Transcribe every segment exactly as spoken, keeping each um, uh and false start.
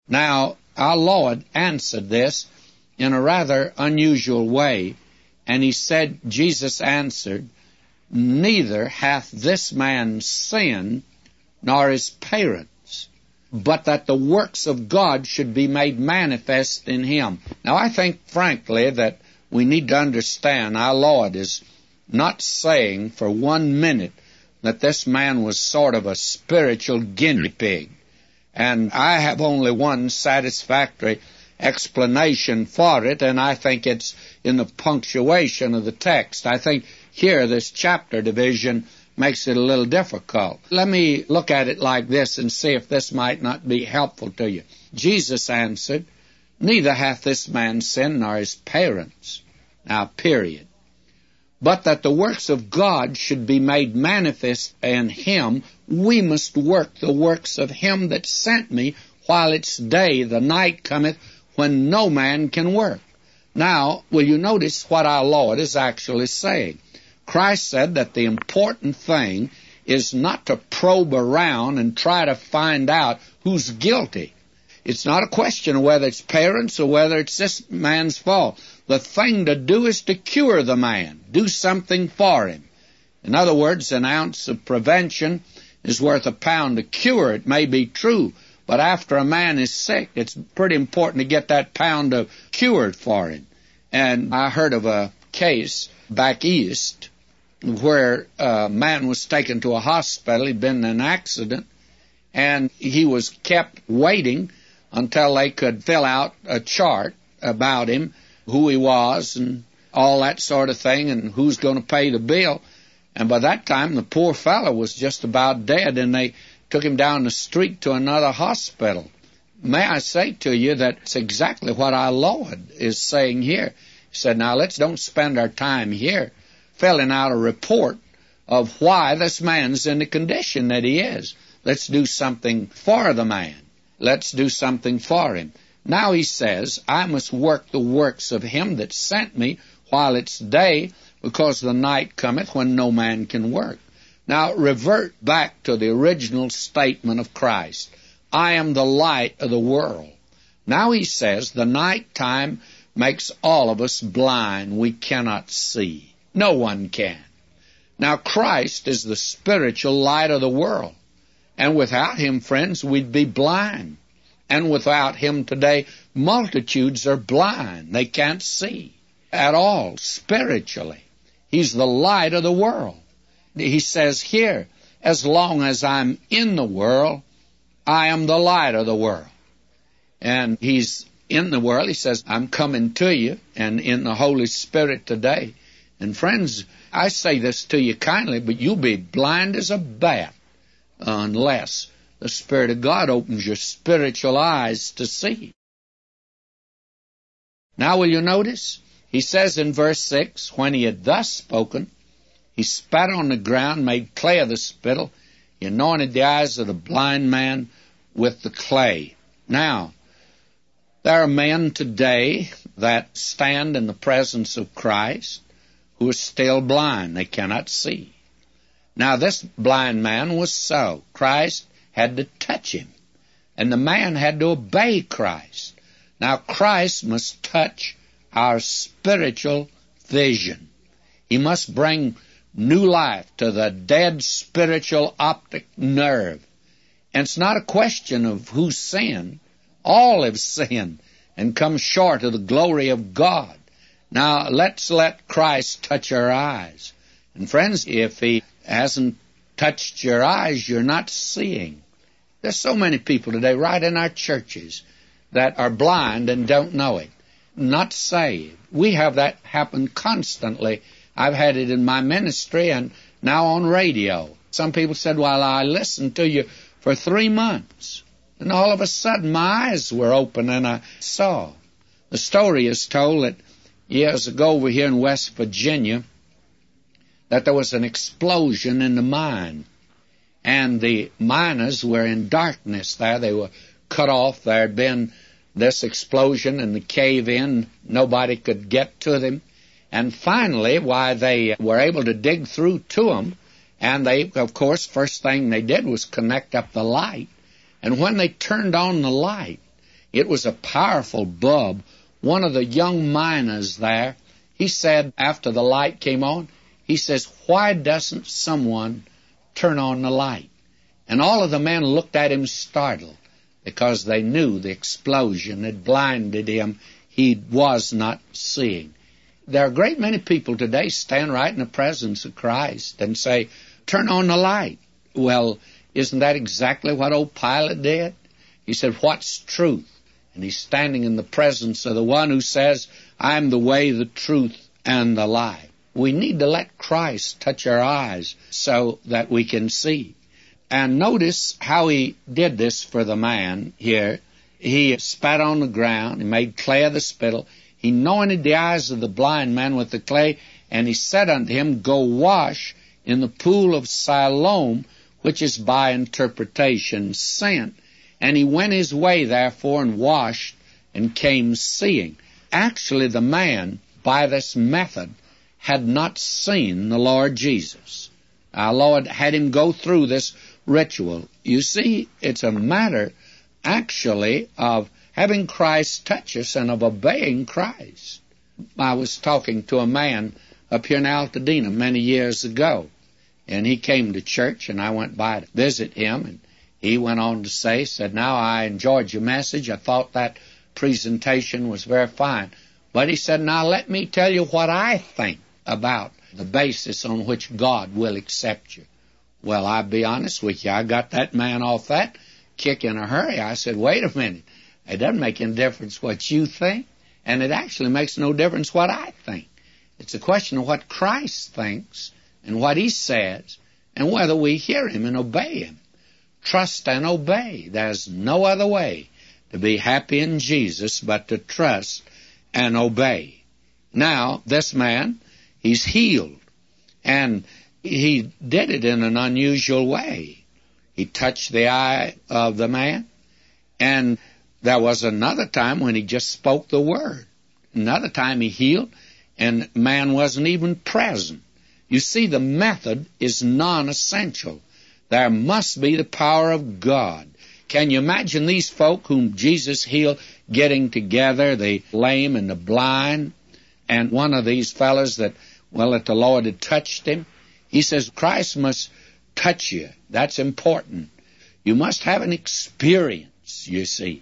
Now, our Lord answered this in a rather unusual way, and he said, Jesus answered, neither hath this man sinned, nor his parents, but that the works of God should be made manifest in him. Now, I think, frankly, that we need to understand our Lord is not saying for one minute that this man was sort of a spiritual guinea pig. And I have only one satisfactory explanation for it, and I think it's in the punctuation of the text. I think here this chapter division makes it a little difficult. Let me look at it like this and see if this might not be helpful to you. Jesus answered, neither hath this man sinned nor his parents. Now, period. But that the works of God should be made manifest in him, we must work the works of him that sent me while it's day. The night cometh when no man can work. Now, will you notice what our Lord is actually saying? Christ said that the important thing is not to probe around and try to find out who's guilty. It's not a question of whether it's parents or whether it's this man's fault. The thing to do is to cure the man. Do something for him. In other words, an ounce of prevention is worth a pound of cure. It may be true, but after a man is sick, it's pretty important to get that pound of cured for him. And I heard of a case back east where a man was taken to a hospital. He'd been in an accident, and he was kept waiting until they could fill out a chart about him, who he was, and all that sort of thing, and who's going to pay the bill. And by that time, the poor fellow was just about dead, and they took him down the street to another hospital. May I say to you that it's exactly what our Lord is saying here. He said, now let's don't spend our time here filling out a report of why this man's in the condition that he is. Let's do something for the man. Let's do something for him. Now he says, I must work the works of him that sent me while it's day, because the night cometh when no man can work. Now revert back to the original statement of Christ. I am the light of the world. Now he says the night time makes all of us blind. We cannot see. No one can. Now Christ is the spiritual light of the world. And without him, friends, we'd be blind. And without him today, multitudes are blind. They can't see at all spiritually. He's the light of the world. He says here, as long as I'm in the world, I am the light of the world. And he's in the world. He says, I'm coming to you, and in the Holy Spirit today. And friends, I say this to you kindly, but you'll be blind as a bat unless the Spirit of God opens your spiritual eyes to see. Now will you notice? He says in verse six, when he had thus spoken, he spat on the ground, made clay of the spittle. He anointed the eyes of the blind man with the clay. Now, there are men today that stand in the presence of Christ who are still blind. They cannot see. Now, this blind man was so. Christ had to touch him, and the man had to obey Christ. Now, Christ must touch our spiritual vision. He must bring new life to the dead spiritual optic nerve. And it's not a question of who sinned. All have sinned and come short of the glory of God. Now, let's let Christ touch our eyes. And friends, if he hasn't touched your eyes, you're not seeing. There's so many people today right in our churches that are blind and don't know it, not saved. We have that happen constantly. I've had it in my ministry and now on radio. Some people said, well, I listened to you for three months. And all of a sudden my eyes were open and I saw. The story is told that years ago over here in West Virginia that there was an explosion in the mine. And the miners were in darkness there. They were cut off. There had been this explosion and the cave-in. Nobody could get to them. And finally, why they were able to dig through to them, and they, of course, first thing they did was connect up the light. And when they turned on the light, It was a powerful bulb. One of the young miners there, he said after the light came on, he says, "Why doesn't someone turn on the light?" And all of the men looked at him startled, because they knew the explosion had blinded him. He was not seeing. There are a great many people today stand right in the presence of Christ and say, "Turn on the light." Well, isn't that exactly what old Pilate did? He said, "What's truth?" And he's standing in the presence of the one who says, "I'm the way, the truth, and the life." We need to let Christ touch our eyes so that we can see. And notice how he did this for the man here. He spat on the ground, he made clay of the spittle, he anointed the eyes of the blind man with the clay, and he said unto him, "Go wash in the pool of Siloam," which is by interpretation sent. And he went his way, therefore, and washed, and came seeing. Actually, the man, by this method, had not seen the Lord Jesus. Our Lord had him go through this ritual. You see, it's a matter, actually, of having Christ touch us and of obeying Christ. I was talking to a man up here in Altadena many years ago, and he came to church, and I went by to visit him, and he went on to say, said, "Now, I enjoyed your message. I thought that presentation was very fine." But he said, "Now, let me tell you what I think about the basis on which God will accept you." Well, I'll be honest with you. I got that man off that kick in a hurry. I said, "Wait a minute. It doesn't make any difference what you think, and it actually makes no difference what I think. It's a question of what Christ thinks and what he says and whether we hear him and obey him. Trust and obey. There's no other way to be happy in Jesus but to trust and obey. Now, this man, he's healed, and he did it in an unusual way. He touched the eye of the man, and there was another time when he just spoke the word. Another time he healed, and man wasn't even present. You see, the method is non-essential. There must be the power of God. Can you imagine these folk whom Jesus healed getting together, the lame and the blind, and one of these fellows that, well, that the Lord had touched him? He says, Christ must touch you. That's important. You must have an experience, you see.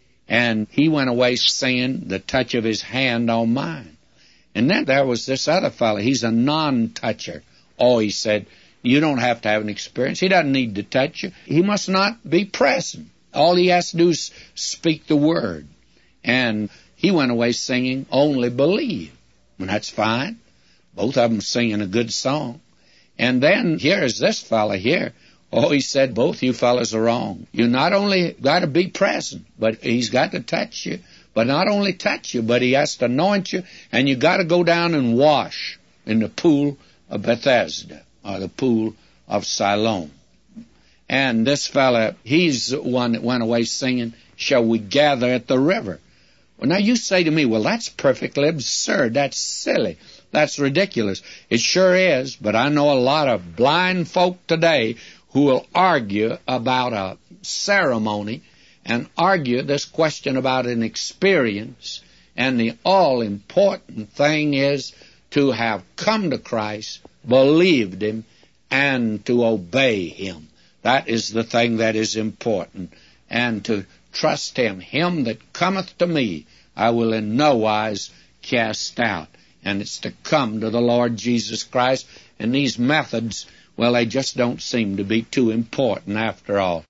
And he went away saying, "The touch of his hand on mine." And then there was this other fellow. He's a non-toucher. Oh, he said, you don't have to have an experience. He doesn't need to touch you. He must not be present. All he has to do is speak the word. And he went away singing, "Only Believe." And that's fine. Both of them singing a good song. And then here is this fellow here. Oh, he said, "Both you fellows are wrong. You not only got to be present, but he's got to touch you. But not only touch you, but he has to anoint you, and you got to go down and wash in the pool of Bethesda, or the pool of Siloam." And this fella, he's the one that went away singing, "Shall we gather at the river?" Well, now you say to me, well, that's perfectly absurd. That's silly. That's ridiculous. It sure is, but I know a lot of blind folk today who will argue about a ceremony and argue this question about an experience, and the all-important thing is to have come to Christ, believed him, and to obey him. That is the thing that is important, and to trust him. "Him that cometh to me, I will in no wise cast out." And it's to come to the Lord Jesus Christ, and these methods, well, they just don't seem to be too important after all.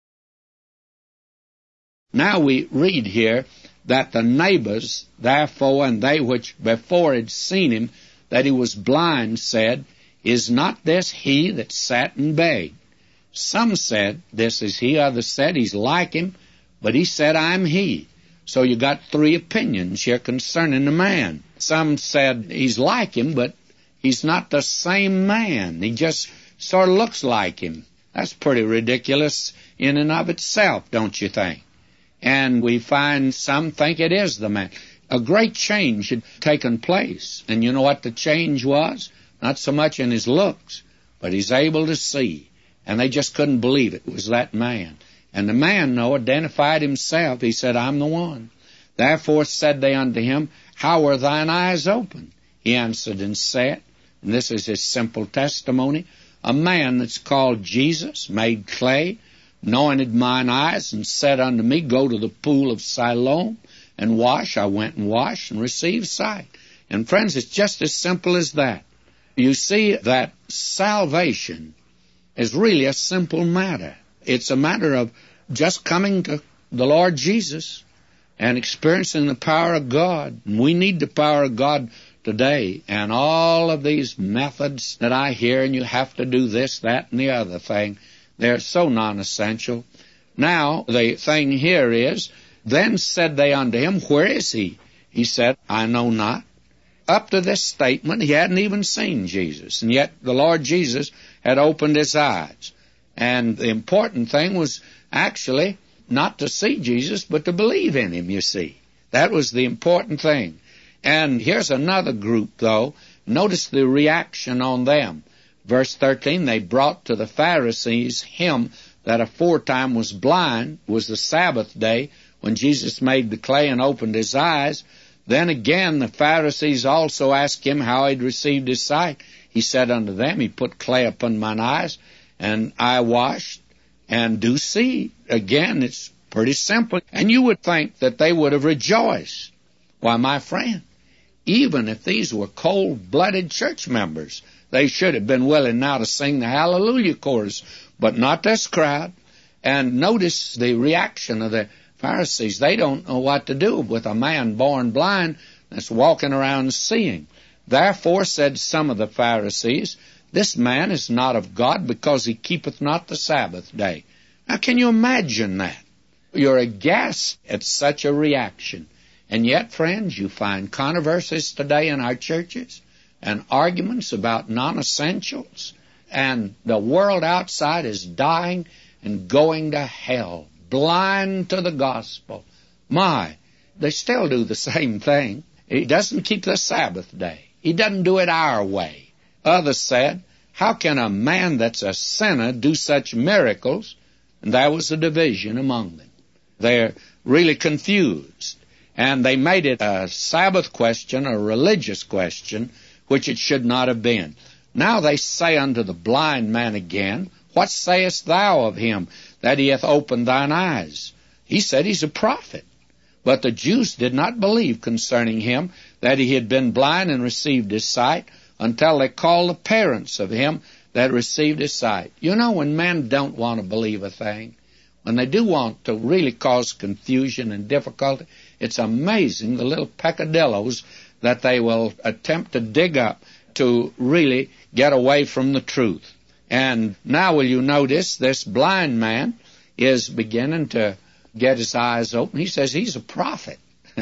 Now we read here that the neighbors, therefore, and they which before had seen him, that he was blind, said, "Is not this he that sat and begged?" Some said, "This is he." Others said, "He's like him." But he said, "I'm he." So you got three opinions here concerning the man. Some said he's like him, but he's not the same man. He just sort of looks like him. That's pretty ridiculous in and of itself, don't you think? And we find some think it is the man. A great change had taken place. And you know what the change was? Not so much in his looks, but he's able to see. And they just couldn't believe it was that man. And the man, though, identified himself. He said, I'm the one. Therefore said they unto him, How were thine eyes open? He answered and said, and this is his simple testimony, a man that's called Jesus made clay, anointed mine eyes, and said unto me, Go to the pool of Siloam and wash. I went and washed and received sight. And friends, it's just as simple as that. You see that salvation is really a simple matter. It's a matter of just coming to the Lord Jesus and experiencing the power of God. And we need the power of God today. And all of these methods that I hear, and you have to do this, that, and the other thing, they're so non-essential. Now, the thing here is, Then said they unto him, Where is he? He said, I know not. Up to this statement, he hadn't even seen Jesus. And yet the Lord Jesus had opened his eyes. And the important thing was actually not to see Jesus, but to believe in him, you see. That was the important thing. And here's another group, though. Notice the reaction on them. Verse thirteen, they brought to the Pharisees him that aforetime was blind. It was the Sabbath day when Jesus made the clay and opened his eyes. Then again the Pharisees also asked him how he had received his sight. He said unto them, He put clay upon mine eyes, and I washed, and do see. Again, it's pretty simple. And you would think that they would have rejoiced. Why, my friend, even if these were cold-blooded church members, they should have been willing now to sing the Hallelujah chorus, but not this crowd. And notice the reaction of the Pharisees. They don't know what to do with a man born blind that's walking around seeing. Therefore said some of the Pharisees, This man is not of God, because he keepeth not the Sabbath day. Now, can you imagine that? You're aghast at such a reaction. And yet, friends, you find controversies today in our churches and arguments about non-essentials. And the world outside is dying and going to hell, blind to the gospel. My, they still do the same thing. He doesn't keep the Sabbath day. He doesn't do it our way. Others said, How can a man that's a sinner do such miracles? And there was a division among them. They're really confused. And they made it a Sabbath question, a religious question, which it should not have been. Now they say unto the blind man again, What sayest thou of him, that he hath opened thine eyes? He said, He's a prophet. But the Jews did not believe concerning him that he had been blind and received his sight, until they called the parents of him that received his sight. You know, when men don't want to believe a thing, when they do want to really cause confusion and difficulty, it's amazing the little peccadillos that they will attempt to dig up to really get away from the truth. And now will you notice this blind man is beginning to get his eyes open. He says he's a prophet.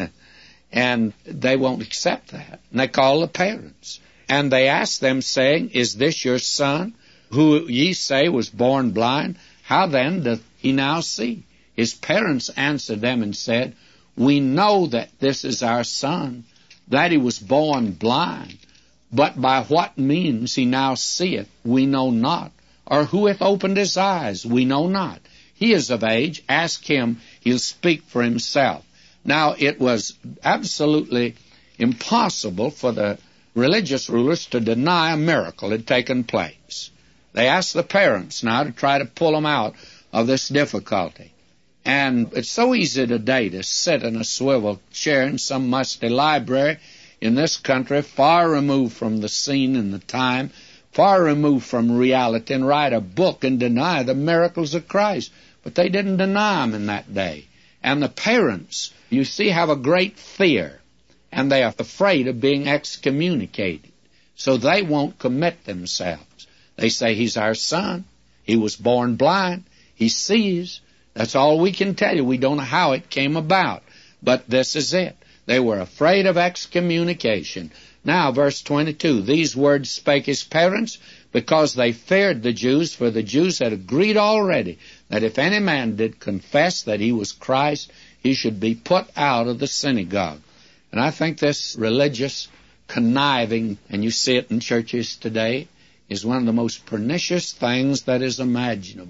And they won't accept that. And they call the parents. And they ask them, saying, Is this your son, who ye say was born blind? How then doth he now see? His parents answered them and said, We know that this is our son, that he was born blind. But by what means he now seeth, we know not. Or who hath opened his eyes, we know not. He is of age, ask him, he'll speak for himself. Now, it was absolutely impossible for the religious rulers to deny a miracle had taken place. They asked the parents now to try to pull them out of this difficulty. And it's so easy today to sit in a swivel chair in some musty library in this country, far removed from the scene and the time, far removed from reality, and write a book and deny the miracles of Christ. But they didn't deny them in that day. And the parents, you see, have a great fear, and they are afraid of being excommunicated. So they won't commit themselves. They say, He's our son. He was born blind. He sees. That's all we can tell you. We don't know how it came about. But this is it. They were afraid of excommunication. Now, verse twenty-two, These words spake his parents, because they feared the Jews, for the Jews had agreed already that if any man did confess that he was Christ, he should be put out of the synagogue. And I think this religious conniving, and you see it in churches today, is one of the most pernicious things that is imaginable.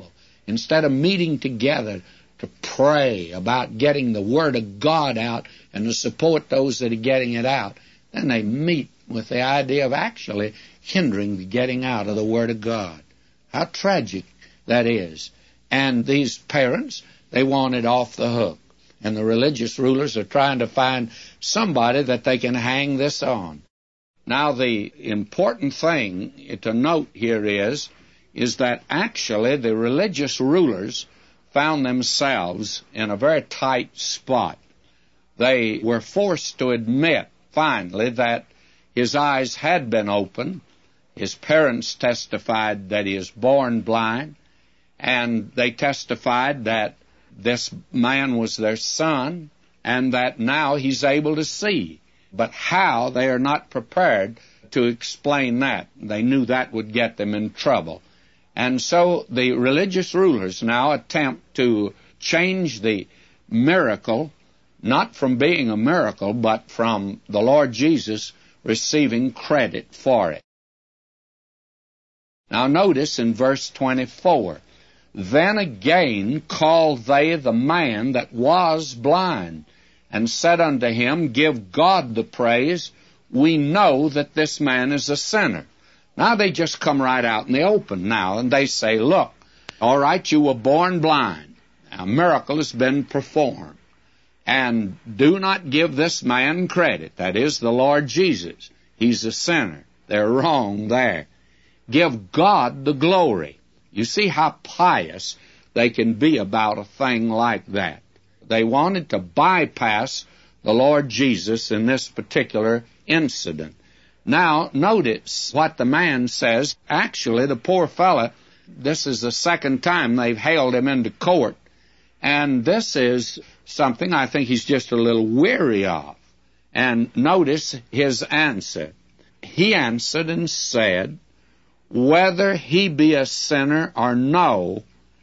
Instead of meeting together to pray about getting the Word of God out and to support those that are getting it out, then they meet with the idea of actually hindering the getting out of the Word of God. How tragic that is. And these parents, they want it off the hook. And the religious rulers are trying to find somebody that they can hang this on. Now, the important thing to note here is, is that actually the religious rulers found themselves in a very tight spot. They were forced to admit, finally, that his eyes had been opened. His parents testified that he is born blind, and they testified that this man was their son, and that now he's able to see. But how, they are not prepared to explain that. They knew that would get them in trouble. And so the religious rulers now attempt to change the miracle, not from being a miracle, but from the Lord Jesus receiving credit for it. Now notice in verse twenty-four, then again called they the man that was blind, and said unto him, give God the praise, we know that this man is a sinner. Now they just come right out in the open now, and they say, look, all right, you were born blind. A miracle has been performed. And do not give this man credit. That is the Lord Jesus. He's a sinner. They're wrong there. Give God the glory. You see how pious they can be about a thing like that. They wanted to bypass the Lord Jesus in this particular incident. Now, notice what the man says. Actually, the poor fella, this is the second time they've hailed him into court. And this is something I think he's just a little weary of. And notice his answer. He answered and said, whether he be a sinner or no,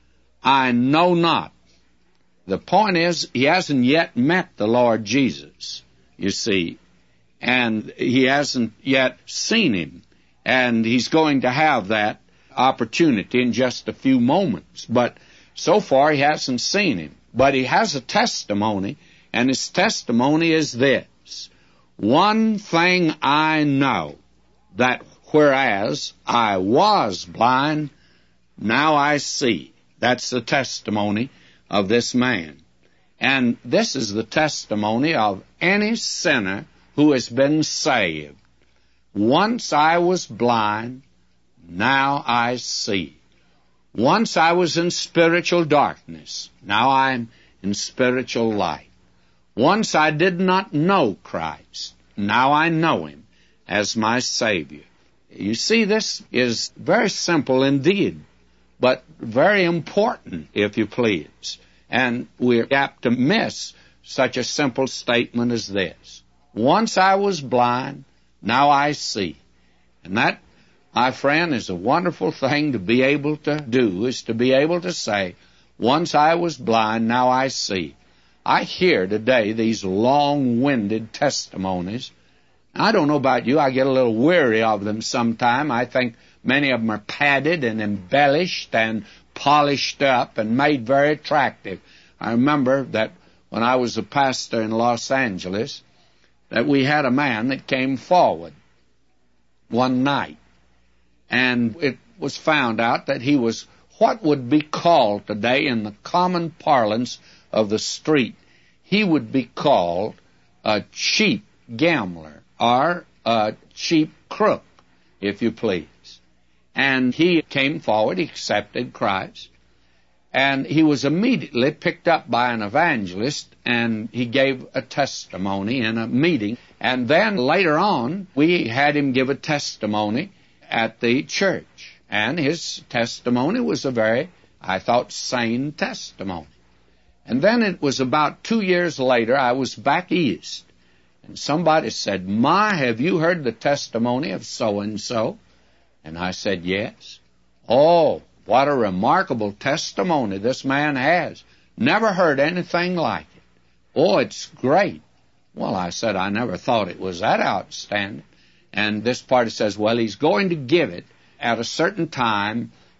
I know not. The point is, he hasn't yet met the Lord Jesus, you see, and he hasn't yet seen him, and he's going to have that opportunity in just a few moments. But so far, he hasn't seen him. But he has a testimony, and his testimony is this. One thing I know, that whereas I was blind, now I see. That's the testimony of this man. And this is the testimony of any sinner who has been saved. Once I was blind, now I see. Once I was in spiritual darkness, now I'm in spiritual light. Once I did not know Christ, now I know Him as my Savior. You see, this is very simple indeed, but very important, if you please. And we're apt to miss such a simple statement as this. Once I was blind, now I see. And that, my friend, is a wonderful thing to be able to do, is to be able to say, once I was blind, now I see. I hear today these long-winded testimonies. I don't know about you, I get a little weary of them sometime. I think many of them are padded and embellished and polished up and made very attractive. I remember that when I was a pastor in Los Angeles, that we had a man that came forward one night, and it was found out that he was what would be called today in the common parlance of the street. He would be called a cheap gambler or a cheap crook, if you please. And he came forward, he accepted Christ, and he was immediately picked up by an evangelist, and he gave a testimony in a meeting. And then later on, we had him give a testimony at the church. And his testimony was a very, I thought, sane testimony. And then it was about two years later, I was back east, and somebody said, "Ma, have you heard the testimony of so-and-so?" And I said, "Yes." "Oh, what a remarkable testimony this man has. Never heard anything like it. Oh, it's great." Well, I said, I never thought it was that outstanding. And this party says, well, he's going to give it at a certain time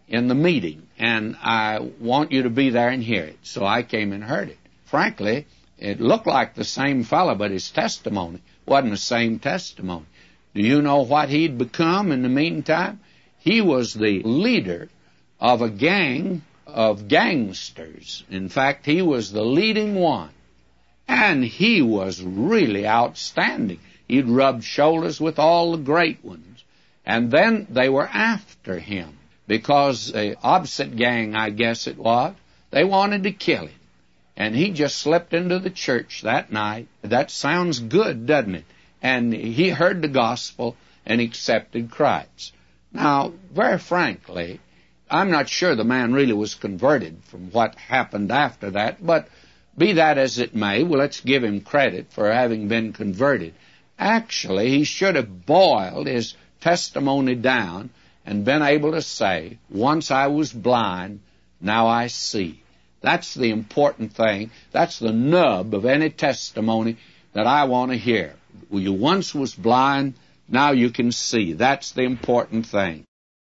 in the meeting, and I want you to be there and hear it. So I came and heard it. Frankly, it looked like the same fellow, but his testimony wasn't the same testimony. Do you know what he'd become in the meantime? He was the leader of a gang of gangsters. In fact, he was the leading one. And he was really outstanding. He'd rubbed shoulders with all the great ones. And then they were after him because the opposite gang, I guess it was, they wanted to kill him. And he just slipped into the church that night. That sounds good, doesn't it? And he heard the gospel and accepted Christ. Now, very frankly, I'm not sure the man really was converted from what happened after that, but be that as it may, well, let's give him credit for having been converted. Actually, he should have boiled his testimony down and been able to say, once I was blind, now I see. That's the important thing. That's the nub of any testimony that I want to hear. You once was blind, now you can see. That's the important thing.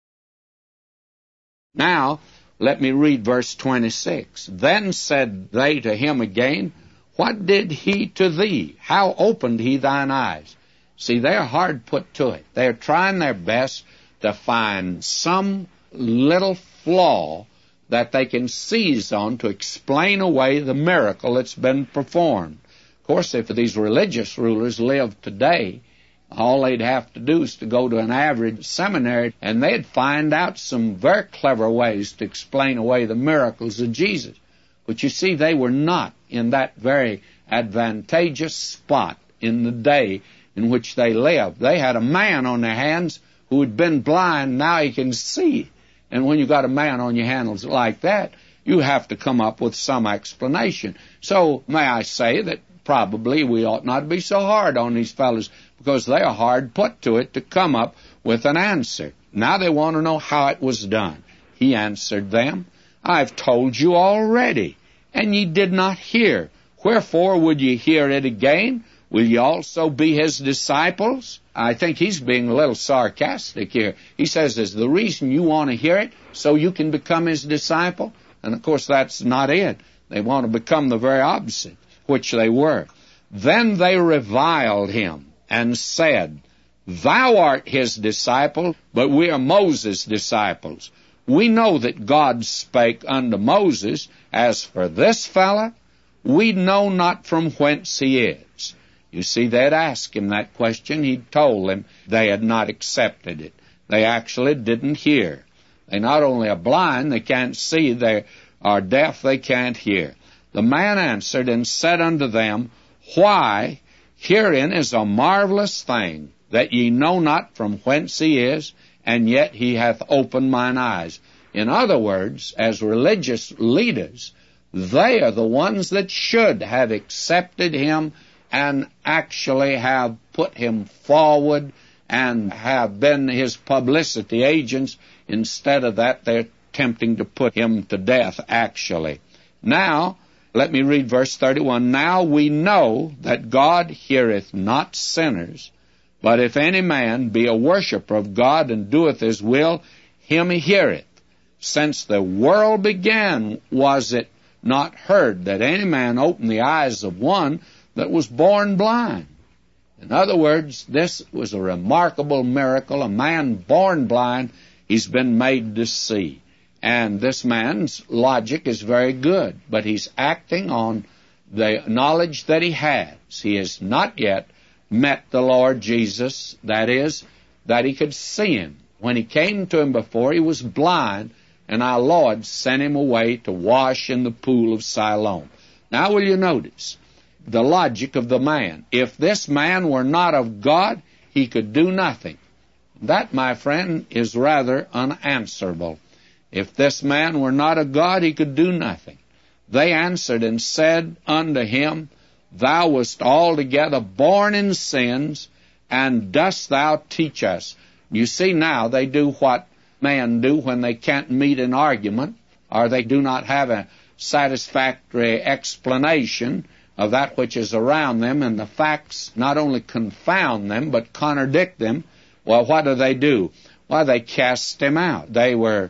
Now, let me read verse twenty-six. Then said they to him again, what did he to thee? How opened he thine eyes? See, they're hard put to it. They're trying their best to find some little flaw that they can seize on to explain away the miracle that's been performed. Of course, if these religious rulers lived today, all they'd have to do is to go to an average seminary, and they'd find out some very clever ways to explain away the miracles of Jesus. But you see, they were not in that very advantageous spot in the day in which they lived. They had a man on their hands who had been blind, now he can see. And when you got a man on your hands like that, you have to come up with some explanation. So, may I say that probably we ought not be so hard on these fellows, because they are hard put to it to come up with an answer. Now they want to know how it was done. He answered them, I've told you already, and ye did not hear. Wherefore would ye hear it again? Will ye also be his disciples? I think he's being a little sarcastic here. He says, is the reason you want to hear it so you can become his disciple? And of course that's not it. They want to become the very opposite, which they were. Then they reviled him and said, Thou art his disciple, but we are Moses' disciples. We know that God spake unto Moses. As for this fellow, we know not from whence he is. You see, they'd asked him that question. He told them they had not accepted it. They actually didn't hear. They not only are blind, they can't see. They are deaf, they can't hear. The man answered and said unto them, Why, herein is a marvelous thing, that ye know not from whence he is, and yet he hath opened mine eyes. In other words, as religious leaders, they are the ones that should have accepted him and actually have put him forward and have been his publicity agents. Instead of that, they're attempting to put him to death, actually. Now, let me read verse thirty-one. Now we know that God heareth not sinners, but if any man be a worshipper of God and doeth his will, him he heareth. Since the world began, was it not heard that any man opened the eyes of one that was born blind? In other words, this was a remarkable miracle. A man born blind, he's been made to see. And this man's logic is very good, but he's acting on the knowledge that he has. He has not yet met the Lord Jesus, that is, that he could see him. When he came to him before, he was blind, and our Lord sent him away to wash in the pool of Siloam. Now will you notice the logic of the man? If this man were not of God, he could do nothing. That, my friend, is rather unanswerable. If this man were not of God, he could do nothing. They answered and said unto him, Thou wast altogether born in sins, and dost thou teach us? You see now, they do what men do when they can't meet an argument, or they do not have a satisfactory explanation of that which is around them, and the facts not only confound them, but contradict them. Well, what do they do? Well, they cast him out. They were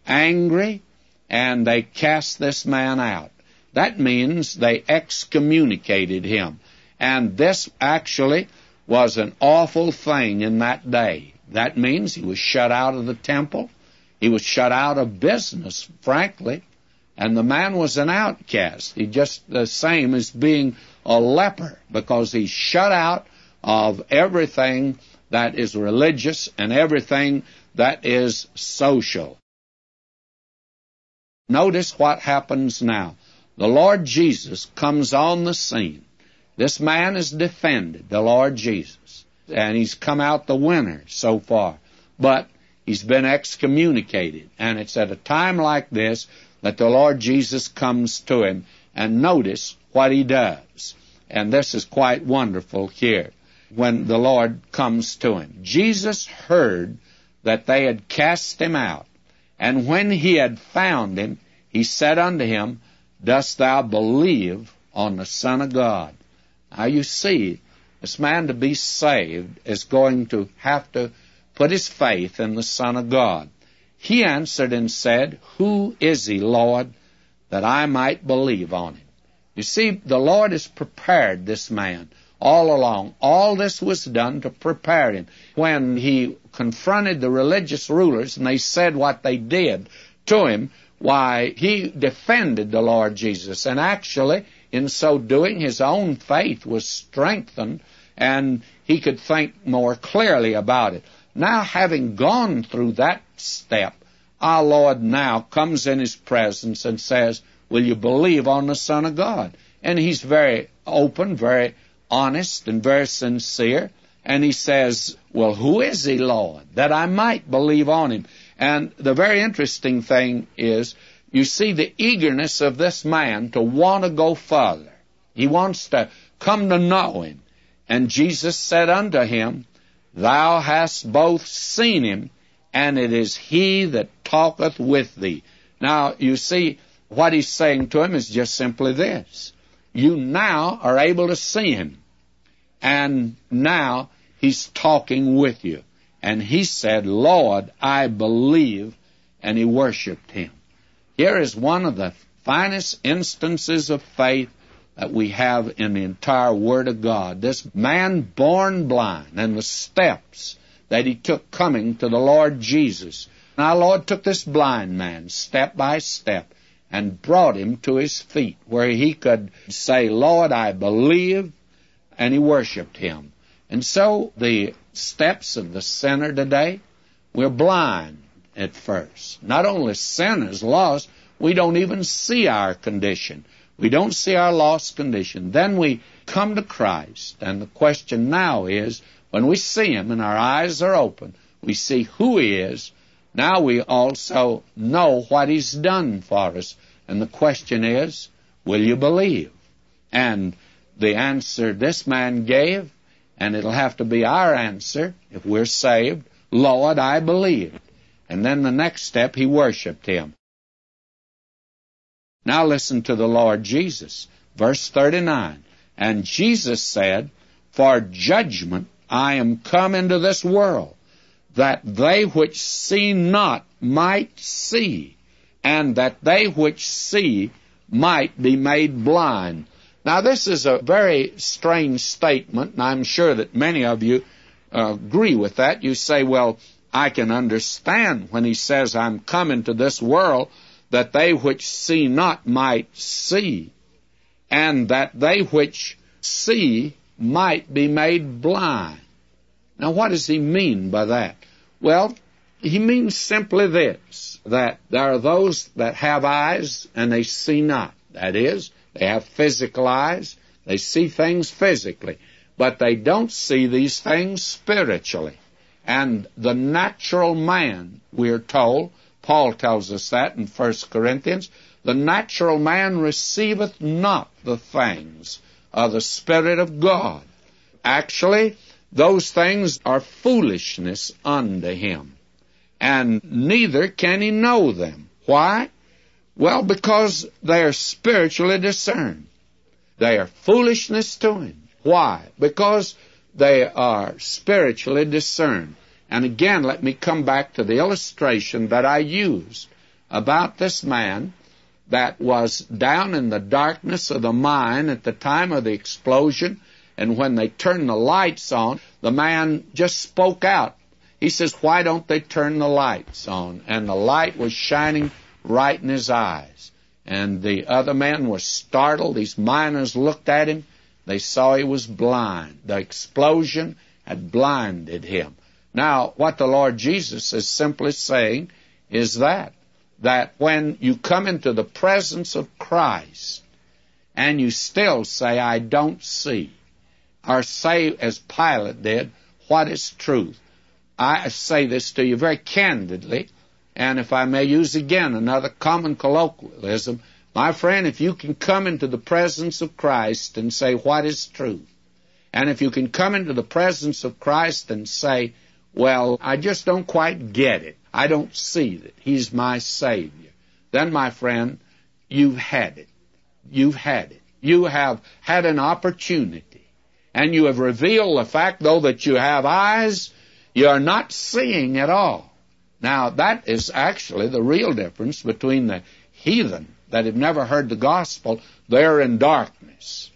angry, and they cast this man out. That means they excommunicated him. And this actually was an awful thing in that day. That means he was shut out of the temple. He was shut out of business, frankly. And the man was an outcast. He just the same as being a leper, because he's shut out of everything that is religious and everything that is social. Notice what happens now. The Lord Jesus comes on the scene. This man is defended, the Lord Jesus, and he's come out the winner so far. But he's been excommunicated, and it's at a time like this that the Lord Jesus comes to him, and notice what he does. And this is quite wonderful here when the Lord comes to him. Jesus heard that they had cast him out, and when he had found him, he said unto him, Dost thou believe on the Son of God? Now you see, this man to be saved is going to have to put his faith in the Son of God. He answered and said, Who is he, Lord, that I might believe on him? You see, the Lord has prepared this man all along. All this was done to prepare him. When he confronted the religious rulers and they said what they did to him, why, he defended the Lord Jesus. And actually, in so doing, his own faith was strengthened, and he could think more clearly about it. Now, having gone through that step, our Lord now comes in his presence and says, Will you believe on the Son of God? And he's very open, very honest, and very sincere. And he says, Well, who is he, Lord, that I might believe on him? And the very interesting thing is, you see the eagerness of this man to want to go further. He wants to come to know him. And Jesus said unto him, Thou hast both seen him, and it is he that talketh with thee. Now, you see, what he's saying to him is just simply this. You now are able to see him, and now he's talking with you. And he said, Lord, I believe, and he worshipped him. Here is one of the finest instances of faith that we have in the entire Word of God. This man born blind, and the steps that he took coming to the Lord Jesus. And our Lord took this blind man step by step and brought him to his feet, where he could say, Lord, I believe, and he worshipped him. And so the steps of the sinner today, we're blind at first. Not only sinners lost, we don't even see our condition. We don't see our lost condition. Then we come to Christ, and the question now is, when we see him and our eyes are open, we see who he is. Now we also know what he's done for us. And the question is, will you believe? And the answer this man gave, and it'll have to be our answer if we're saved, Lord, I believe. And then the next step, he worshipped him. Now listen to the Lord Jesus. Verse thirty-nine. And Jesus said, For judgment I am come into this world, that they which see not might see, and that they which see might be made blind. Now this is a very strange statement, and I'm sure that many of you uh, agree with that. You say, well, I can understand when he says, I'm come into this world, that they which see not might see, and that they which see might be made blind. Now, what does he mean by that? Well, he means simply this, that there are those that have eyes and they see not. That is, they have physical eyes, they see things physically, but they don't see these things spiritually. And the natural man, we're told, Paul tells us that in First Corinthians, the natural man receiveth not the things of the Spirit of God. Actually, those things are foolishness unto him, and neither can he know them. Why? Well, because they are spiritually discerned. They are foolishness to him. Why? Because they are spiritually discerned. And again, let me come back to the illustration that I used about this man that was down in the darkness of the mine at the time of the explosion, and when they turned the lights on, the man just spoke out. He says, "Why don't they turn the lights on?" And the light was shining right in his eyes. And the other men were startled. These miners looked at him. They saw he was blind. The explosion had blinded him. Now, what the Lord Jesus is simply saying is that, that when you come into the presence of Christ and you still say, "I don't see," or say, as Pilate did, "What is truth?" I say this to you very candidly, and if I may use again another common colloquialism, my friend, if you can come into the presence of Christ and say, "What is truth?" And if you can come into the presence of Christ and say, "Well, I just don't quite get it. I don't see that He's my Savior," then, my friend, you've had it. You've had it. You have had an opportunity. And you have revealed the fact, though, that you have eyes, you are not seeing at all. Now, that is actually the real difference between the heathen that have never heard the gospel. They're in darkness,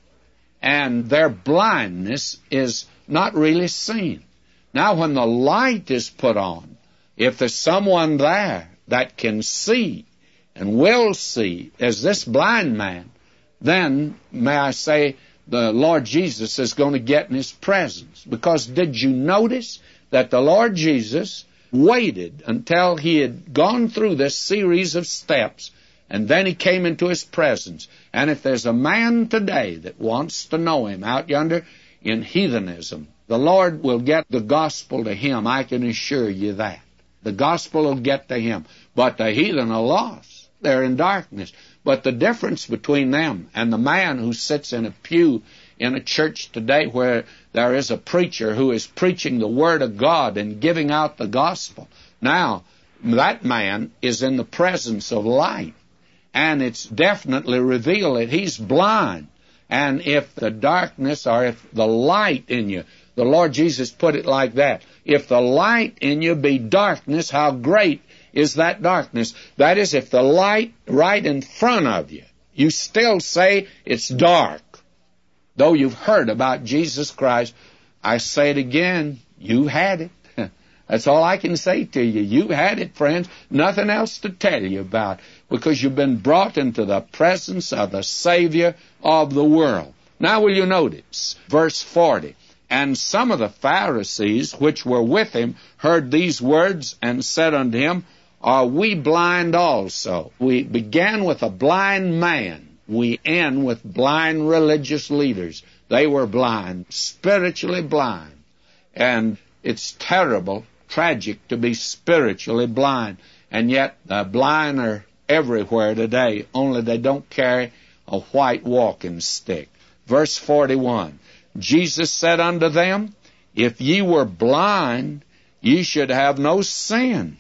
and their blindness is not really seen. Now, when the light is put on, if there's someone there that can see and will see, as this blind man, then, may I say, the Lord Jesus is going to get in His presence. Because did you notice that the Lord Jesus waited until He had gone through this series of steps, and then He came into His presence? And if there's a man today that wants to know Him out yonder in heathenism, the Lord will get the gospel to him. I can assure you that. The gospel will get to him. But the heathen are lost. They're in darkness. But the difference between them and the man who sits in a pew in a church today where there is a preacher who is preaching the Word of God and giving out the gospel, now, that man is in the presence of light. And it's definitely revealed that he's blind. And if the darkness, or if the light in you, the Lord Jesus put it like that, if the light in you be darkness, how great is that darkness? That is, if the light right in front of you, you still say it's dark, though you've heard about Jesus Christ. I say it again, you had it. That's all I can say to you. You had it, friends. Nothing else to tell you about, because you've been brought into the presence of the Savior of the world. Now will you notice verse forty? And some of the Pharisees which were with him heard these words and said unto him, Are we blind also? We began with a blind man. We end with blind religious leaders. They were blind, spiritually blind. And it's terrible, tragic to be spiritually blind. And yet the blind are everywhere today, only they don't carry a white walking stick. Verse forty-one, Jesus said unto them, If ye were blind, ye should have no sin.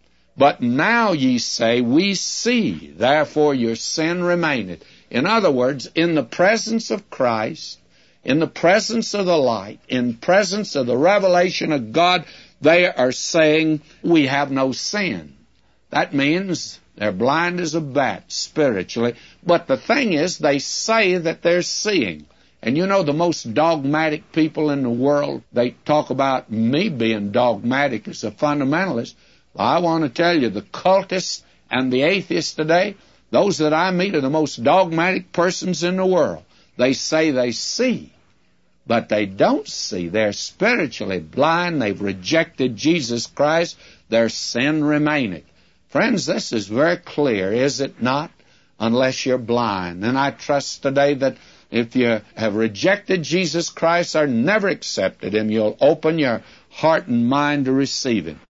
But now ye say, We see, therefore your sin remaineth. In other words, in the presence of Christ, in the presence of the light, in presence of the revelation of God, they are saying, we have no sin. That means they're blind as a bat spiritually. But the thing is, they say that they're seeing. And you know, the most dogmatic people in the world, they talk about me being dogmatic as a fundamentalist. Well, I want to tell you, the cultists and the atheists today, those that I meet are the most dogmatic persons in the world. They say they see, but they don't see. They're spiritually blind. They've rejected Jesus Christ. Their sin remaineth. Friends, this is very clear, is it not? Unless you're blind. And I trust today that if you have rejected Jesus Christ or never accepted Him, you'll open your heart and mind to receive Him.